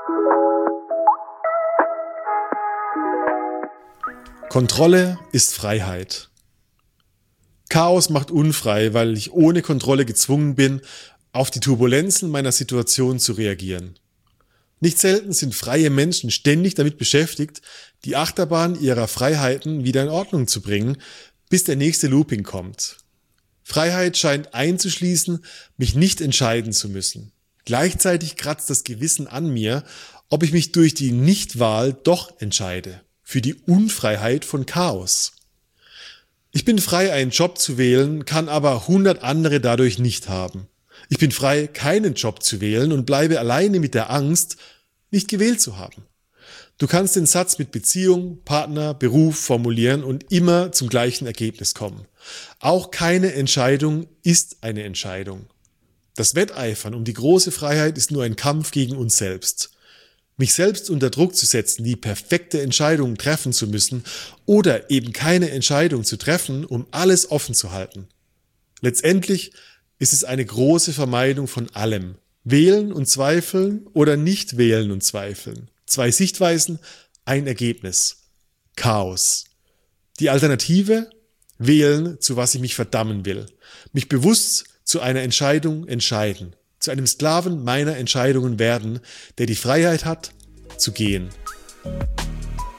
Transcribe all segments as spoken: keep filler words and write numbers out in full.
Kontrolle ist Freiheit. Chaos macht unfrei, weil ich ohne Kontrolle gezwungen bin, auf die Turbulenzen meiner Situation zu reagieren. Nicht selten sind freie Menschen ständig damit beschäftigt, die Achterbahn ihrer Freiheiten wieder in Ordnung zu bringen, bis der nächste Looping kommt. Freiheit scheint einzuschließen, mich nicht entscheiden zu müssen. Gleichzeitig kratzt das Gewissen an mir, ob ich mich durch die Nichtwahl doch entscheide. Für die Unfreiheit von Chaos. Ich bin frei, einen Job zu wählen, kann aber hundert andere dadurch nicht haben. Ich bin frei, keinen Job zu wählen und bleibe alleine mit der Angst, nicht gewählt zu haben. Du kannst den Satz mit Beziehung, Partner, Beruf formulieren und immer zum gleichen Ergebnis kommen. Auch keine Entscheidung ist eine Entscheidung. Das Wetteifern um die große Freiheit ist nur ein Kampf gegen uns selbst. Mich selbst unter Druck zu setzen, die perfekte Entscheidung treffen zu müssen oder eben keine Entscheidung zu treffen, um alles offen zu halten. Letztendlich ist es eine große Vermeidung von allem. Wählen und zweifeln oder nicht wählen und zweifeln. Zwei Sichtweisen, ein Ergebnis. Chaos. Die Alternative? Wählen, zu was ich mich verdammen will. Mich bewusst zu einer Entscheidung entscheiden. Zu einem Sklaven meiner Entscheidungen werden, der die Freiheit hat, zu gehen.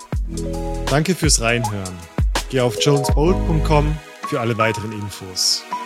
Danke fürs Reinhören. Geh auf jones bolt punkt com für alle weiteren Infos.